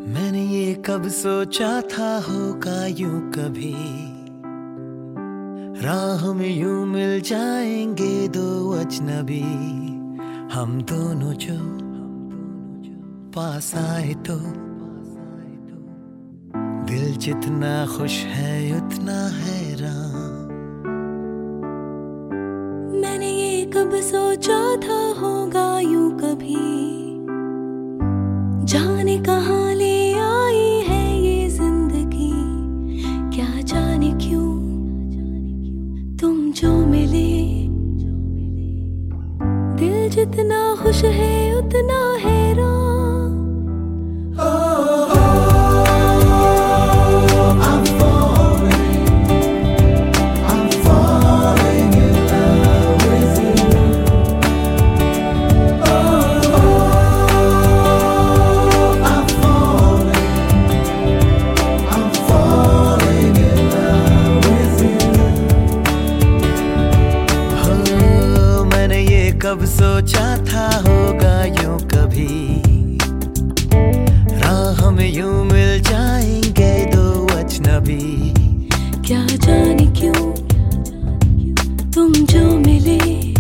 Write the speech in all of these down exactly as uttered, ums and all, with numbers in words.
मैंने ये कब सोचा था होगा यूं कभी, राह में यूं मिल जाएंगे दो अजनबी। हम दोनों जो पास आए तो दिल जितना खुश है उतना हैरान। मैंने ये कब सोचा था होगा यूं कभी, जाने कहाँ ले आई है ये जिंदगी। क्या जाने क्यों तुम जो मिले, दिल जितना खुश है उतना हैरान। कब सोचा था होगा यूं कभी, राह में यूं मिल जाएंगे दो अजनबी। क्या जाने क्यों तुम जो मिले,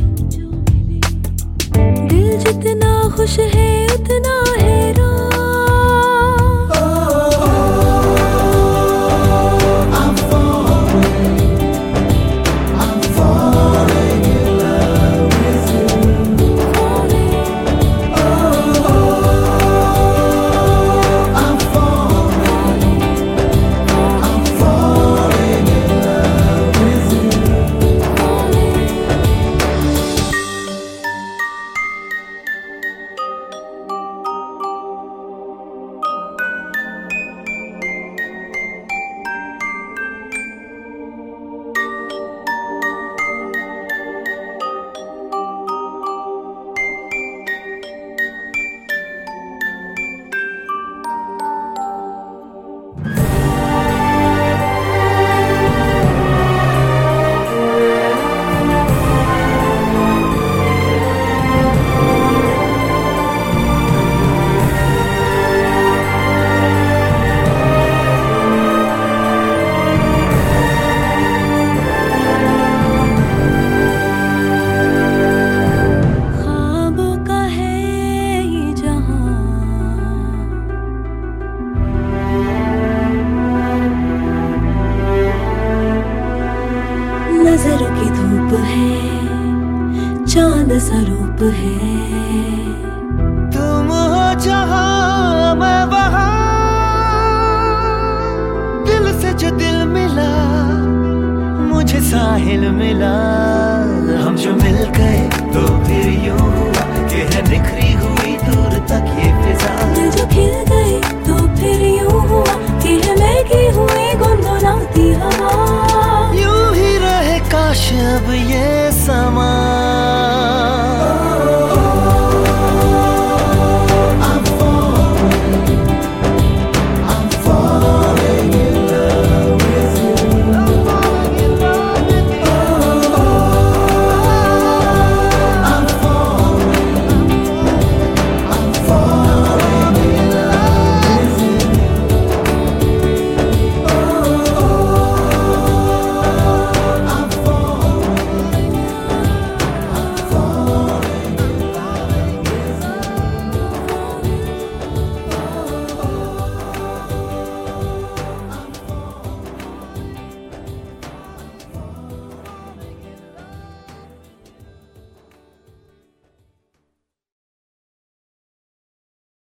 दिल जितना खुश है उतना हैरान। नजरों की धूप है, चांद सा रूप है। तुम हो जहां मैं वहां, दिल से जो दिल मिला मुझे साहिल मिला। हम जो मिल गए तो फिर यूं हुआ कि है निखरी हुई